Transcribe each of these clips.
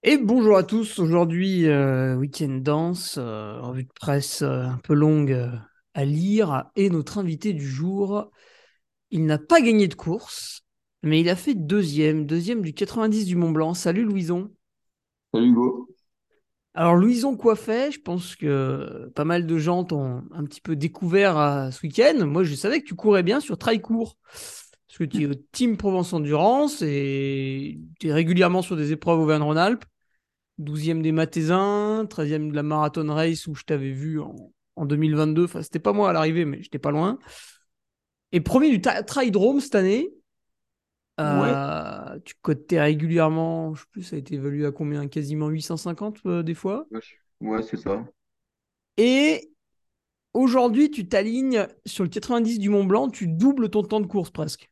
Et bonjour à tous, aujourd'hui week-end dense, revue de presse un peu longue à lire, et notre invité du jour, il n'a pas gagné de course, mais il a fait deuxième du 90 du Mont Blanc. Salut Louison. Salut Hugo. Alors Louison coiffait, je pense que pas mal de gens t'ont un petit peu découvert ce week-end. Moi je savais que tu courais bien sur Trailcourt, parce que tu es au Team Provence Endurance et tu es régulièrement sur des épreuves Auvergne-Rhône-Alpes. 12e des Mathésins, 13e de la Marathon Race où je t'avais vu en 2022. Enfin, c'était pas moi à l'arrivée, mais j'étais pas loin. Et premier du Trail cette année. Ouais, Tu cotais régulièrement, je sais plus, ça a été évalué à combien? Quasiment 850 des fois. ouais, c'est ça. Et aujourd'hui, tu t'alignes sur le 90 du Mont Blanc, tu doubles ton temps de course presque.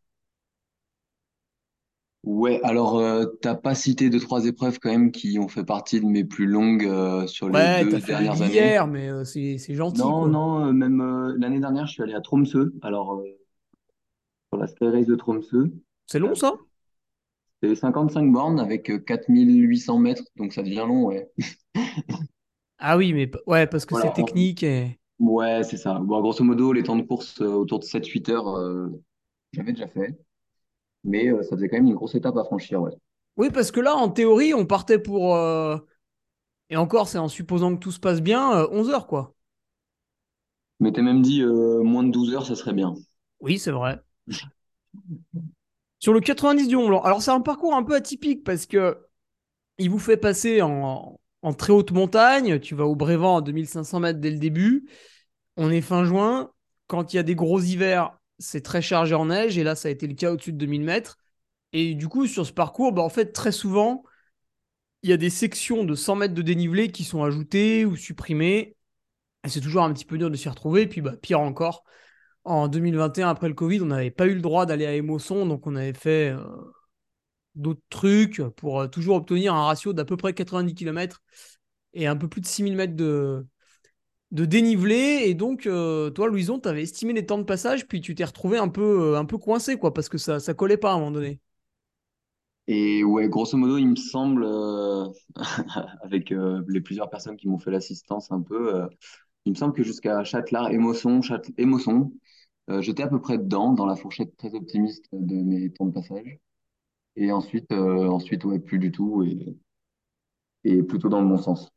Ouais, alors t'as pas cité deux, trois épreuves quand même qui ont fait partie de mes plus longues sur les Ouais, t'as deux fait dernières années. l'Aiguillère, mais c'est gentil, Non, quoi. non, même l'année dernière, je suis allé à Tromsø, alors sur la Sky Race de Tromsø. C'est long, Euh, ça? c'est 55 bornes avec 4800 mètres, donc ça devient long, ouais. Ah oui, mais ouais, parce que c'est Voilà, technique et... ouais, c'est ça. Bon, grosso modo, les temps de course autour de 7-8 heures, j'avais déjà fait, mais ça faisait quand même une grosse étape à franchir, ouais. Oui, parce que là, en théorie, on partait pour et encore, c'est en supposant que tout se passe bien, 11 heures, quoi. Mais t'as même dit moins de 12 heures, ça serait bien. Oui, c'est vrai. Sur le 90 du Mont Blanc. Alors, c'est un parcours un peu atypique parce que il vous fait passer en très haute montagne. Tu vas au Brévent à 2500 mètres dès le début. On est fin juin. Quand il y a des gros hivers, c'est très chargé en neige. Et là, ça a été le cas au-dessus de 2000 mètres. Et du coup, sur ce parcours, bah, en fait, très souvent, il y a des sections de 100 mètres de dénivelé qui sont ajoutées ou supprimées. Et c'est toujours un petit peu dur de s'y retrouver. Et puis, bah, pire encore, en 2021, après le Covid, on n'avait pas eu le droit d'aller à Émosson, donc on avait fait d'autres trucs pour toujours obtenir un ratio d'à peu près 90 km et un peu plus de 6000 mètres de dénivelé. Et donc, toi, Louison, tu avais estimé les temps de passage, puis tu t'es retrouvé un peu coincé, quoi, parce que ça collait pas à un moment donné. Et ouais, grosso modo, il me semble, avec les plusieurs personnes qui m'ont fait l'assistance un peu, il me semble que jusqu'à Châtelard, Émosson, j'étais à peu près dedans, dans la fourchette très optimiste de mes temps de passage. Et ensuite ouais, plus du tout, et plutôt dans le bon sens.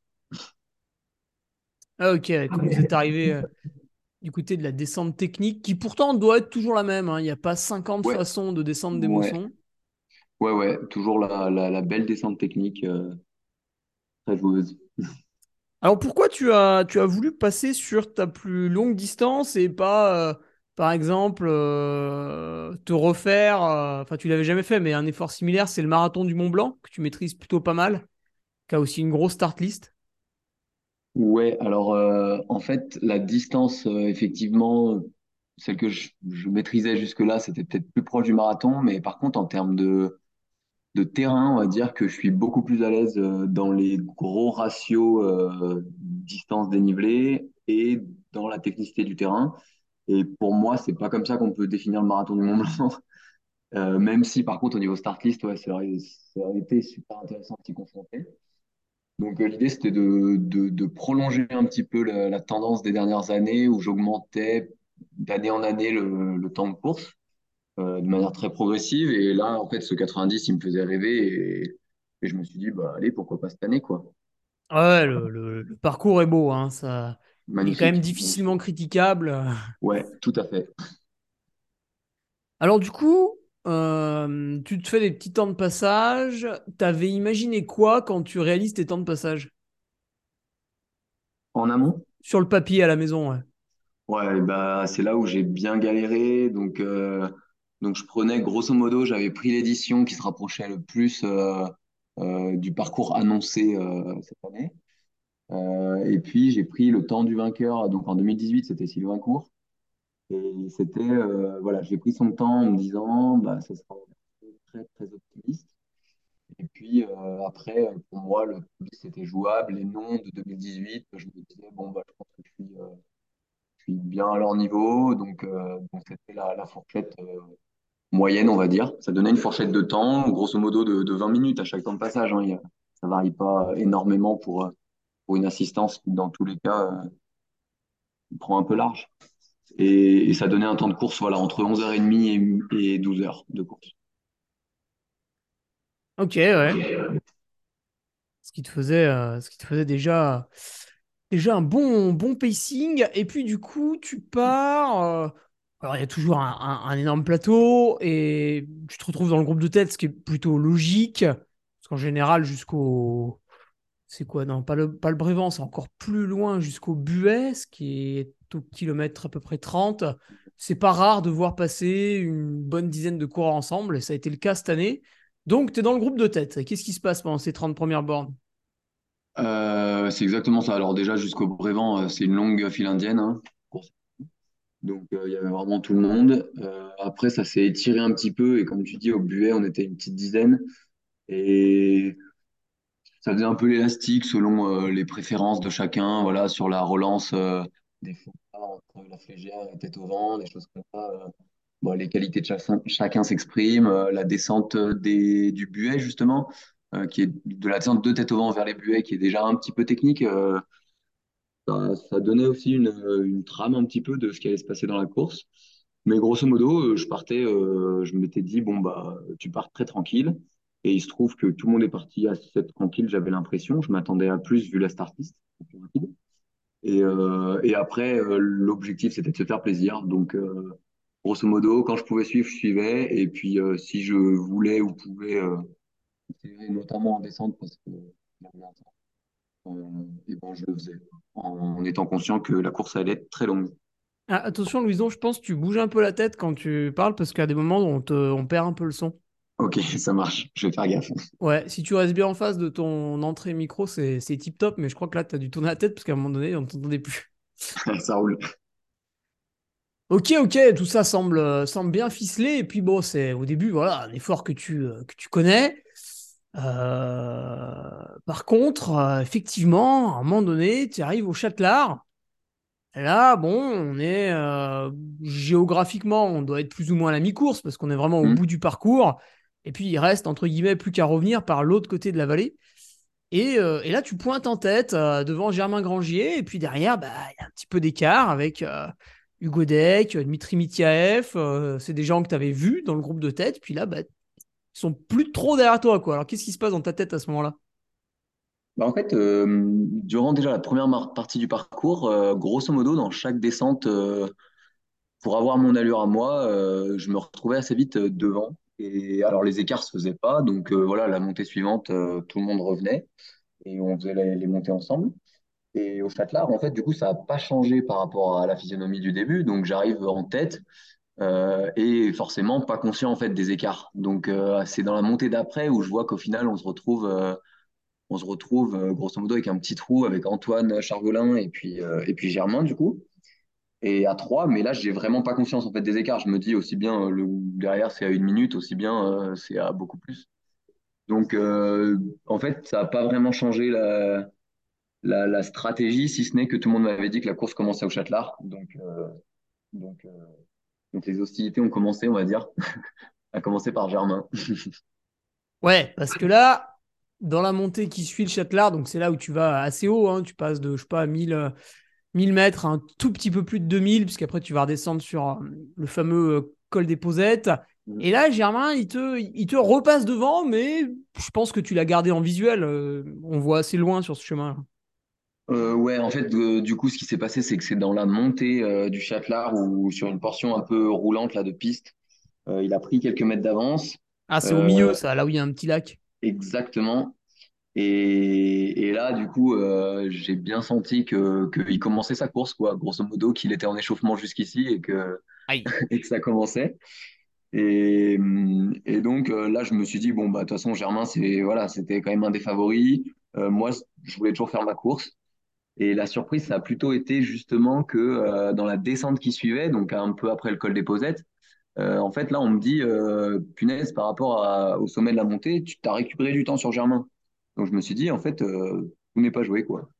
Ah, ok, quand vous êtes arrivé du côté de la descente technique, qui pourtant doit être toujours la même, hein. Il n'y a pas 50 Ouais, façons de descendre des ouais, moissons. ouais, toujours la belle descente technique, très joueuse. Alors pourquoi tu as voulu passer sur ta plus longue distance et pas, par exemple, te refaire, enfin tu l'avais jamais fait, mais un effort similaire, c'est le marathon du Mont Blanc, que tu maîtrises plutôt pas mal, qui a aussi une grosse start list. Ouais, alors en fait, la distance, effectivement, celle que je maîtrisais jusque-là, c'était peut-être plus proche du marathon, mais par contre, en termes de terrain, on va dire que je suis beaucoup plus à l'aise dans les gros ratios distance dénivelée et dans la technicité du terrain. Et pour moi, c'est pas comme ça qu'on peut définir le marathon du Mont Blanc. Même si, par contre, au niveau start list, ouais, ça aurait été super intéressant de s'y confronter. Donc l'idée, c'était de prolonger un petit peu la tendance des dernières années où j'augmentais d'année en année le temps de course de manière très progressive. Et là, en fait, ce 90, il me faisait rêver et je me suis dit, bah allez, pourquoi pas cette année, quoi. Ouais, le parcours est beau, hein, ça, il est quand même Magnifique, difficilement magnifique. critiquable. Ouais, tout à fait. Alors du coup, tu te fais des petits temps de passage. T'avais imaginé quoi quand tu réalises tes temps de passage? En amont, Sur le papier à la maison, ouais. ouais, bah c'est là où j'ai bien galéré. Donc je prenais, grosso modo, j'avais pris l'édition qui se rapprochait le plus du parcours annoncé cette année. Et puis j'ai pris le temps du vainqueur. Donc en 2018, c'était Sylvain Court. Et c'était, voilà, j'ai pris son temps en me disant, bah, ça sera très, très optimiste. Et puis après, pour moi, le public, c'était jouable. Les noms de 2018, je me disais, bon, bah, je pense que je suis bien à leur niveau. Donc c'était la fourchette moyenne, on va dire. Ça donnait une fourchette de temps, grosso modo de 20 minutes à chaque temps de passage, hein. ça varie pas énormément pour une assistance qui, dans tous les cas, prend un peu large. Et ça donnait un temps de course, voilà, entre 11h30 et 12h de course. Ok, ouais. Ce qui te faisait déjà un bon pacing. Et puis, du coup, tu pars. Alors, il y a toujours un énorme plateau et tu te retrouves dans le groupe de tête, ce qui est plutôt logique. Parce qu'en général, jusqu'au. C'est quoi? Non, pas le Brévent, c'est encore plus loin jusqu'au Buet, ce qui est au kilomètre à peu près 30. C'est pas rare de voir passer une bonne dizaine de coureurs ensemble, et ça a été le cas cette année. Donc, tu es dans le groupe de tête. Qu'est-ce qui se passe pendant ces 30 premières bornes? C'est exactement ça. Alors déjà, jusqu'au Brévent, c'est une longue file indienne, hein. Donc il y avait vraiment tout le monde. Après, ça s'est étiré un petit peu et comme tu dis, au Buet, on était une petite dizaine. Et ça faisait un peu l'élastique selon les préférences de chacun, voilà, sur la relance des fois entre la flégère et tête au vent, des choses comme ça. Bon, les qualités de chacun s'expriment, la descente du buet justement, qui est de la descente de tête au vent vers les buets, qui est déjà un petit peu technique. Ça donnait aussi une trame un petit peu de ce qui allait se passer dans la course. Mais grosso modo, je m'étais dit, bon, bah, tu pars très tranquille. Et il se trouve que tout le monde est parti assez tranquille, j'avais l'impression. Je m'attendais à plus vu la start list. Plus rapide. Et après, l'objectif, c'était de se faire plaisir. Donc, grosso modo, quand je pouvais suivre, je suivais. Et puis, si je voulais ou pouvais, notamment en descente, parce que et ben, je le faisais en étant conscient que la course allait être très longue. Ah, attention, Louison, je pense que tu bouges un peu la tête quand tu parles parce qu'à des moments, on perd un peu le son. Ok, ça marche, je vais faire gaffe. Ouais, si tu restes bien en face de ton entrée micro, c'est tip top, mais je crois que là, tu as dû tourner la tête parce qu'à un moment donné, on ne t'entendait plus. Ça roule. Ok, ok, tout ça semble bien ficelé. Et puis bon, c'est au début, voilà, un effort que tu connais. Par contre, effectivement, à un moment donné, tu arrives au Châtelard. Et là, bon, on est géographiquement, on doit être plus ou moins à la mi-course parce qu'on est vraiment au bout Hmm. du parcours. Et puis, il reste, entre guillemets, plus qu'à revenir par l'autre côté de la vallée. Et là, tu pointes en tête devant Germain Grangier. Et puis derrière, bah, il y a un petit peu d'écart avec Hugo Deck, Dmitri Mityaev. C'est des gens que tu avais vus dans le groupe de tête. Puis là, bah, ils sont plus trop derrière toi, quoi. Alors, qu'est-ce qui se passe dans ta tête à ce moment-là? Bah, en fait, durant déjà la première partie du parcours, grosso modo, dans chaque descente, pour avoir mon allure à moi, je me retrouvais assez vite devant. Et alors, les écarts se faisaient pas. Donc, voilà, la montée suivante, tout le monde revenait et on faisait les montées ensemble. Et au Châtelard, en fait, du coup, ça n'a pas changé par rapport à la physionomie du début. Donc, j'arrive en tête et forcément pas conscient en fait des écarts. Donc, c'est dans la montée d'après où je vois qu'au final, on se retrouve grosso modo avec un petit trou avec Antoine Chargolin et puis Germain du coup. Et à 3, mais là, j'ai vraiment pas conscience en fait des écarts. Je me dis aussi bien derrière c'est à 1 minute, aussi bien c'est à beaucoup plus. Donc en fait, ça n'a pas vraiment changé la stratégie, si ce n'est que tout le monde m'avait dit que la course commençait au Châtelard. Donc, euh, donc les hostilités ont commencé, on va dire, à commencer par Germain. Ouais, parce que là, dans la montée qui suit le Châtelard, donc c'est là où tu vas assez haut, hein, tu passes de, je sais pas, 1000 mètres, un tout petit peu plus de 2000, puisqu'après tu vas redescendre sur le fameux col des Posettes. Et là, Germain, il te repasse devant, mais je pense que tu l'as gardé en visuel. On voit assez loin sur ce chemin. Ouais, en fait, du coup, ce qui s'est passé, c'est que c'est dans la montée du Châtelard ou sur une portion un peu roulante là de piste, il a pris quelques mètres d'avance. Ah, c'est au milieu, Euh, ça, là où il y a un petit lac. exactement. Et là, du coup, j'ai bien senti qu'il commençait sa course, quoi. Grosso modo, qu'il était en échauffement jusqu'ici Aïe. et que ça commençait. Et donc là, je me suis dit, bon, bah, de toute façon, Germain, voilà, c'était quand même un des favoris. Moi, je voulais toujours faire ma course. Et la surprise, ça a plutôt été justement que dans la descente qui suivait, donc un peu après le col des Posettes, en fait, là, on me dit, punaise, par rapport au sommet de la montée, tu t'as récupéré du temps sur Germain. Donc, je me suis dit, en fait, tout n'est pas joué, quoi.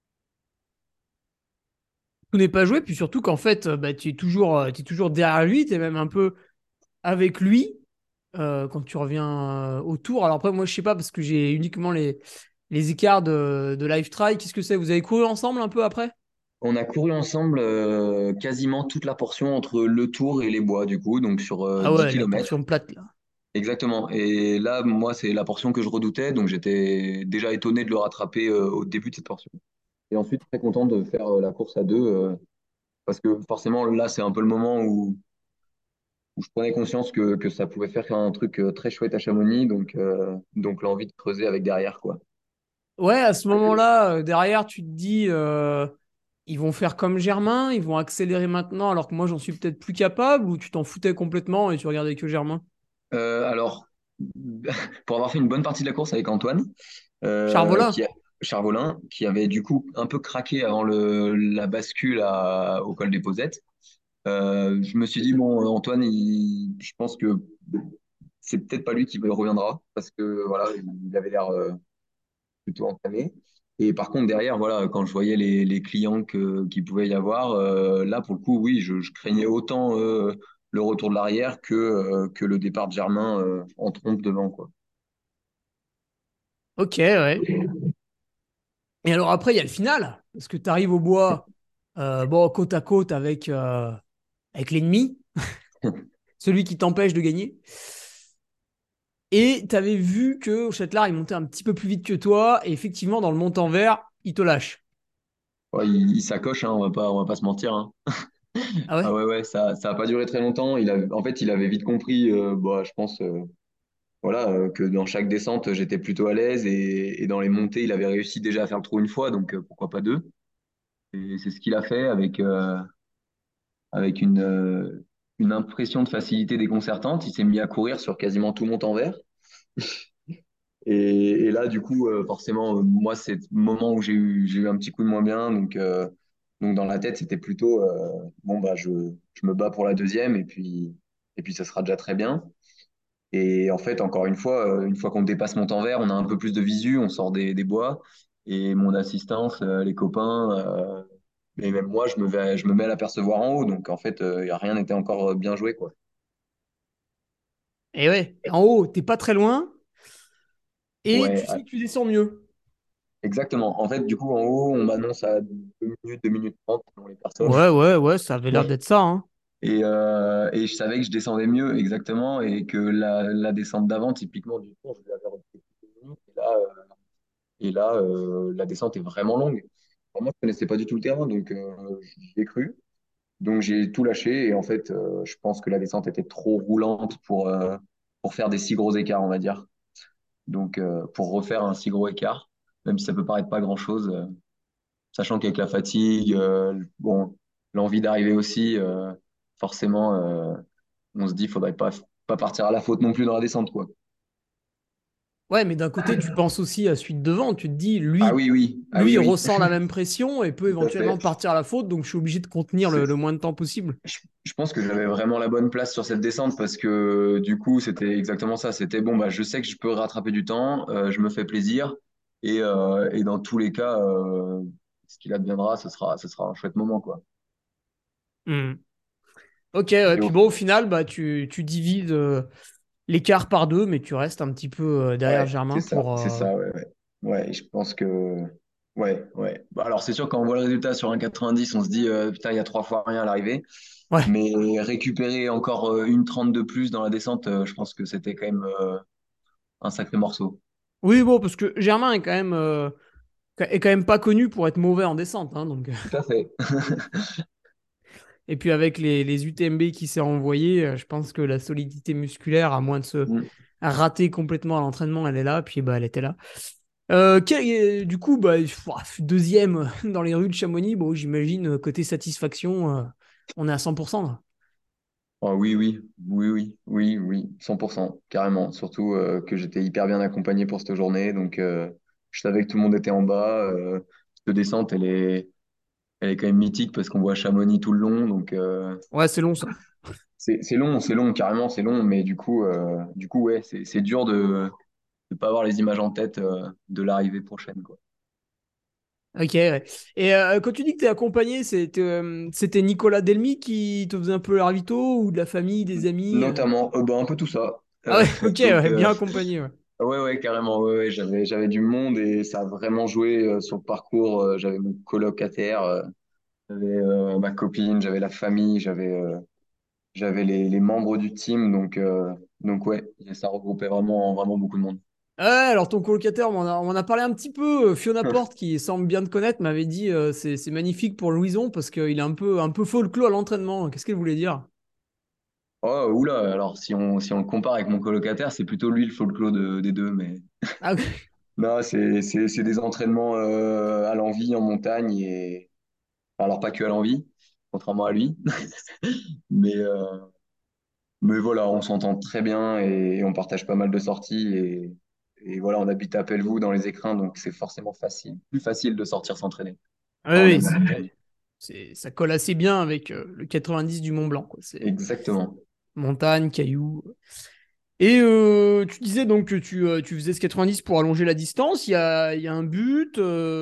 Tout n'est pas joué, puis surtout qu'en fait, bah, tu es toujours derrière lui, tu es même un peu avec lui quand tu reviens au tour. Alors après, moi, je sais pas, parce que j'ai uniquement les écarts de Life Try, qu'est-ce que c'est? Vous avez couru ensemble un peu après? On a couru ensemble quasiment toute la portion entre le Tour et les Bois, du coup, donc sur Ah 10 ouais, la km. portion plate là. Exactement. Et là, moi, c'est la portion que je redoutais, donc j'étais déjà étonné de le rattraper au début de cette portion. Et ensuite, très content de faire la course à deux, parce que forcément, là, c'est un peu le moment où je prenais conscience que ça pouvait faire un truc très chouette à Chamonix, donc l'envie de creuser avec derrière, quoi. Ouais, à ce moment-là, derrière, tu te dis, ils vont faire comme Germain, ils vont accélérer maintenant, alors que moi, j'en suis peut-être plus capable, ou tu t'en foutais complètement et tu regardais que Germain? Alors, pour avoir fait une bonne partie de la course avec Antoine, Charvolin? Charvolin, qui avait du coup un peu craqué avant la bascule au col des Posettes. Je me suis dit, bon, Antoine, je pense que c'est peut-être pas lui qui reviendra, parce que voilà, il avait l'air plutôt entamé. Et par contre, derrière, voilà, quand je voyais les clients qu'il pouvait y avoir, là, pour le coup, oui, je craignais autant le retour de l'arrière que le départ de Germain en trompe devant, quoi. Ok, ouais. Et alors après, il y a le final, parce que tu arrives au bois, bon, côte à côte avec l'ennemi, celui qui t'empêche de gagner. Et tu avais vu que Châtelard, il montait un petit peu plus vite que toi, et effectivement, dans le montant vert, il te lâche. Ouais, il s'accroche, hein, on va pas se mentir, hein. Ah Ah ouais? ouais, ouais, ça a pas duré très longtemps. En fait, il avait vite compris, bah, je pense, voilà, que dans chaque descente, j'étais plutôt à l'aise et dans les montées, il avait réussi déjà à faire le trou une fois, donc pourquoi pas deux. Et c'est ce qu'il a fait avec une impression de facilité déconcertante. Il s'est mis à courir sur quasiment tout montant vert. Et là, du coup, forcément, moi, c'est le moment où j'ai eu un petit coup de moins bien. Donc dans la tête, c'était plutôt, bon, bah, je me bats pour la deuxième et puis ça sera déjà très bien. Et en fait, encore une fois qu'on dépasse mon temps vert, on a un peu plus de visu, on sort des bois. Et mon assistance, les copains, et même moi, je me mets à l'apercevoir en haut. Donc en fait, rien n'était encore bien joué, quoi. Et ouais, en haut, t'es pas très loin, et Ouais, tu sais que tu descends mieux. exactement. En fait, du coup, en haut, on m'annonce à 2 minutes 30 selon les personnes. Ouais, ouais, ouais, ça avait l'air d'être ça, hein. Et je savais que je descendais mieux, exactement, et que la descente d'avant, typiquement du tour, je l'avais repris 2 minutes. Et là, la descente est vraiment longue. Pour moi, je connaissais pas du tout le terrain, donc j'y ai cru. Donc j'ai tout lâché, et en fait, je pense que la descente était trop roulante pour faire des si gros écarts, on va dire. Donc pour refaire un si gros écart, même si ça peut paraître pas grand-chose, sachant qu'avec la fatigue, bon, l'envie d'arriver aussi, forcément, on se dit, faudrait pas partir à la faute non plus dans la descente, quoi. Ouais, mais d'un côté, tu penses aussi à celui de devant. Tu te dis, Ah lui, oui, oui, ah lui, oui, il oui, ressent la même pression et peut tout à éventuellement fait. partir à la faute, donc je suis obligé de contenir C'est- le moins de temps possible. je pense que j'avais vraiment la bonne place sur cette descente parce que du coup, c'était exactement ça. C'était bon, bah, je sais que je peux rattraper du temps, je me fais plaisir et dans tous les cas, ce qu'il adviendra, ce sera un chouette moment, quoi. Hmm. Ok, ouais, Et puis au bon, au final, bah, tu divises l'écart par deux, mais tu restes un petit peu derrière Ouais, Germain pour. c'est ça, ouais, ouais. Ouais, et je pense que. Ouais, ouais. Bah, alors, c'est sûr, quand on voit le résultat sur un 90, on se dit, putain, il y a 3 fois rien à l'arrivée. Ouais. Mais récupérer encore une 30 de plus dans la descente, je pense que c'était quand même un sacré morceau. Oui, bon, parce que Germain est quand même pas connu pour être mauvais en descente, hein, donc. Tout à fait. Et puis avec les UTMB qui s'est envoyé, je pense que la solidité musculaire, à moins de se Mm. rater complètement à l'entraînement, elle est là. Puis bah, elle était là. Du coup, bah, deuxième dans les rues de Chamonix, bon, j'imagine, côté satisfaction, on est à 100%, là. Ah oui, oui, oui, oui, oui, oui, 100%, carrément. Surtout que j'étais hyper bien accompagné pour cette journée. Donc, je savais que tout le monde était en bas. Cette descente, elle est quand même mythique parce qu'on voit Chamonix tout le long. Donc, Ouais, c'est long ça. c'est long, carrément, c'est long, mais du coup, ouais, c'est dur de ne pas avoir les images en tête de l'arrivée prochaine, quoi. Ok, ouais. Et quand tu dis que t'es accompagné, c'était Nicolas Delmy qui te faisait un peu le ravito ou de la famille, des amis Notamment, bah, un peu tout ça. Ah ouais, ok, Donc, ouais, bien accompagné, ouais. Ouais, ouais, carrément. Ouais, ouais, j'avais du monde et ça a vraiment joué sur le parcours. J'avais mon colocataire, j'avais ma copine, j'avais la famille, j'avais les membres du team. Donc ouais, ça regroupait vraiment, vraiment beaucoup de monde. Ouais, alors ton colocataire, on en a parlé un petit peu. Fiona Porte, qui semble bien te connaître, m'avait dit c'est magnifique pour Louison parce qu'il est un peu folklore à l'entraînement. Qu'est-ce qu'elle voulait dire? Oh, oula, alors si on le compare avec mon colocataire, c'est plutôt lui le folklore des deux. Mais Ah, ok. non, c'est des entraînements à l'envie en montagne. Alors pas que à l'envie, contrairement à lui. Mais, euh, Mais voilà, on s'entend très bien et on partage pas mal de sorties. Et voilà, on habite à Pelvoux dans les écrins, donc c'est forcément facile, plus facile de sortir s'entraîner Oui, quand on est oui, en montagne. ça colle assez bien avec le 90 du Mont Blanc, quoi. C'est Exactement. montagne, cailloux. Et tu disais donc que tu faisais ce 90 pour allonger la distance. Il y a un but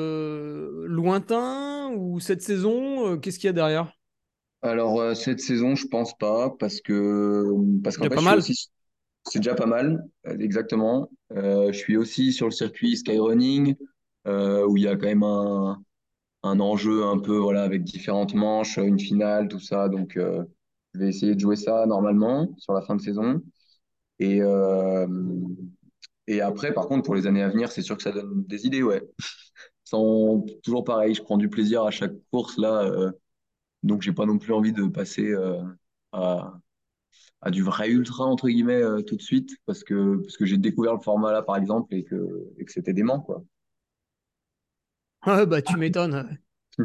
lointain ou cette saison, qu'est-ce qu'il y a derrière? Alors cette saison, je pense pas parce qu'en Déjà fait, pas je suis mal. aussi, c'est déjà pas mal, exactement. Je suis aussi sur le circuit skyrunning où il y a quand même un enjeu un peu voilà avec différentes manches, une finale, tout ça. Donc je vais essayer de jouer ça normalement sur la fin de saison. Et, euh, et après, par contre, pour les années à venir, c'est sûr que ça donne des idées, ouais. Toujours pareil, je prends du plaisir à chaque course là, donc j'ai pas non plus envie de passer à, à du vrai ultra entre guillemets tout de suite, parce que j'ai découvert le format là par exemple et que c'était dément quoi. Ouais, bah tu m'étonnes.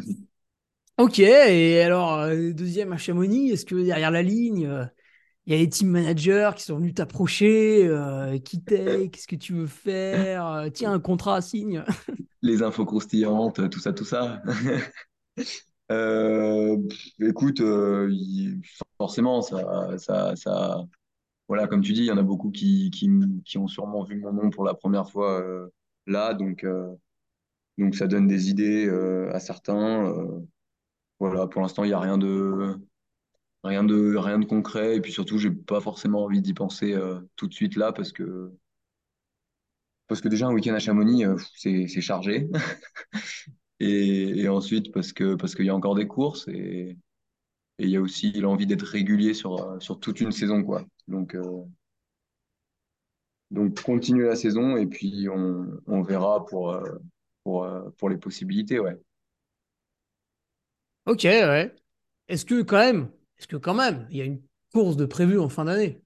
Ok, et alors deuxième à Chamonix, est-ce que derrière la ligne, il y a les team managers qui sont venus t'approcher, qui t'est, qu'est-ce que tu veux faire? Tiens, un contrat à signe. Les infos croustillantes, tout ça, tout ça. Écoute, forcément, voilà, comme tu dis, il y en a beaucoup qui ont sûrement vu mon nom pour la première fois là, donc ça donne des idées à certains. Voilà, pour l'instant, il n'y a rien de concret, et puis surtout, j'ai pas forcément envie d'y penser tout de suite là, parce que déjà un week-end à Chamonix, c'est chargé, et ensuite parce qu'il y a encore des courses et il y a aussi l'envie d'être régulier sur toute une saison, quoi. Donc continuer la saison et puis on verra pour les possibilités, ouais. Ok, ouais. Est-ce que quand même, il y a une course de prévue en fin d'année?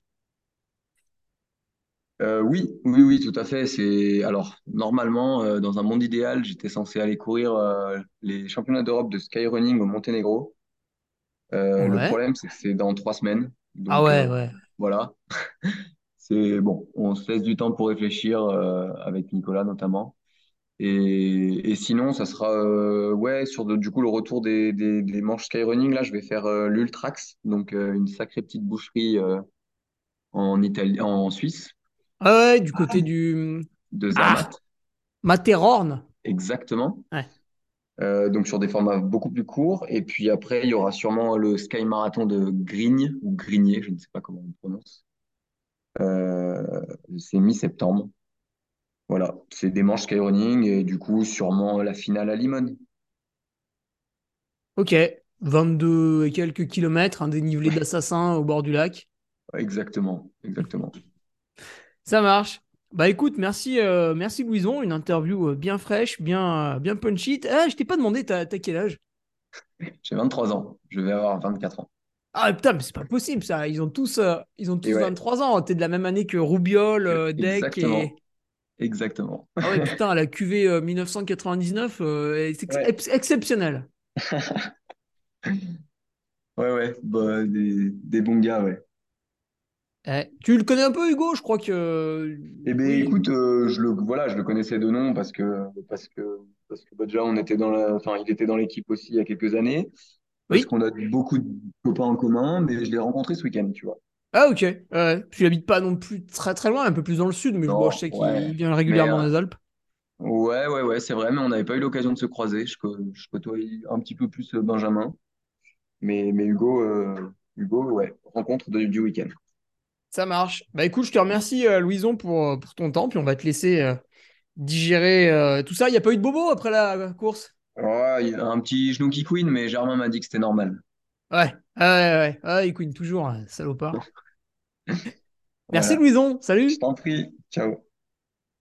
Oui, oui, oui, tout à fait. Alors normalement dans un monde idéal, j'étais censé aller courir les championnats d'Europe de skyrunning au Monténégro. Le Ouais. problème, c'est que c'est dans 3 semaines, Ah donc ouais, ouais. voilà. C'est bon, on se laisse du temps pour réfléchir avec Nicolas notamment. Et sinon, ça sera ouais sur du coup le retour des manches skyrunning. Là, je vais faire l'Ultrax, donc une sacrée petite boucherie en Italie, en Suisse, Ah ouais, du côté du... de Ah, Zermatt, Matterhorn. exactement. Ouais. Donc sur des formats beaucoup plus courts. Et puis après, il y aura sûrement le Sky Marathon de Grigne ou Grigné, je ne sais pas comment on prononce. Euh, c'est mi-septembre. Voilà, c'est des manches skyrunning et du coup sûrement la finale à Limone. Ok. 22 et quelques kilomètres, un dénivelé d'assassin au bord du lac. Exactement, exactement. Ça marche. Bah écoute, merci Louison, une interview bien fraîche, bien punchy. Ah, je t'ai pas demandé, t'as quel âge? J'ai 23 ans, je vais avoir 24 ans. Ah putain, mais c'est pas possible ça. Ils ont Et tous ouais, 23 ans. T'es de la même année que Roubiol, Deck et... exactement, exactement. Ah ouais, putain, la QV 1999, c'est Ouais, exceptionnel. ouais, ouais, bah, des bons gars, ouais. Tu le connais un peu, Hugo? Je crois que... Eh ben Oui. écoute, voilà, je le connaissais de nom parce que bah, déjà enfin, il était dans l'équipe aussi il y a quelques années, parce Oui? qu'on a beaucoup de copains en commun, mais je l'ai rencontré ce week-end, tu vois. Ah ok. Ouais. Tu habites pas non plus très très loin, un peu plus dans le sud, mais bon, je Non, sais ouais, qu'il vient mais régulièrement dans les Alpes. ouais, ouais, ouais, c'est vrai, mais on n'avait pas eu l'occasion de se croiser. Je côtoie un petit peu plus Benjamin, mais Hugo, ouais, rencontre du week-end. Ça marche. Bah écoute, je te remercie, Louison, pour ton temps. Puis on va te laisser digérer tout ça. Il n'y a pas eu de bobo après la course? Ouais, il y a un petit genou qui couine, mais Germain m'a dit que c'était normal. Ouais. Ouais, ouais, ouais. Ah, il couine toujours, salopard. Merci, Voilà. Louison. Je Salut. t'en prie. Ciao.